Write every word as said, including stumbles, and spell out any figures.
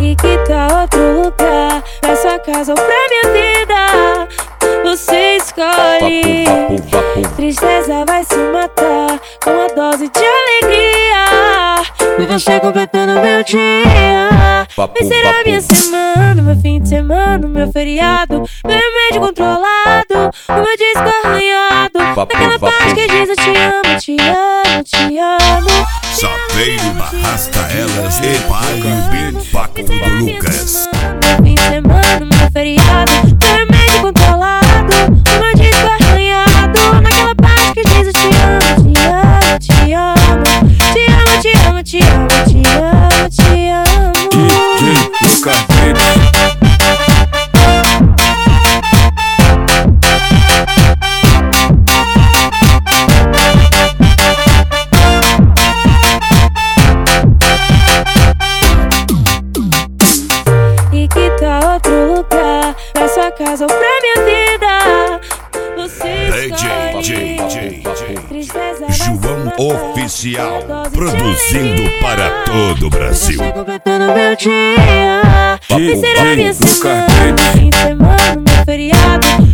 E que tal outro lugar, pra sua casa ou pra minha vida? Você escolhe. Tristeza vai se matar com uma dose de alegria. E você completando meu dia. Vai ser a minha semana, meu fim de semana, meu feriado, meu remédio controlado, o meu disco arranhado, naquela parte que diz eu te amo, te amo, te amo. Sapeiro, arrasta elas e vale o impacto do Lucas. Meu fim de semana, meu feriado, meu remédio controlado, o meu disco arranhado, naquela parte que diz eu te amo, te amo, te amo, te amo, te amo, te amo, te amo, te amo. Lucas E que tal outro lugar, pra sua casa ou pra minha vida? Você escolhe. João Oficial, produzindo para todo o Brasil. Você completando meu dia. Vai ser a minha semana, fim de semana, meu feriado,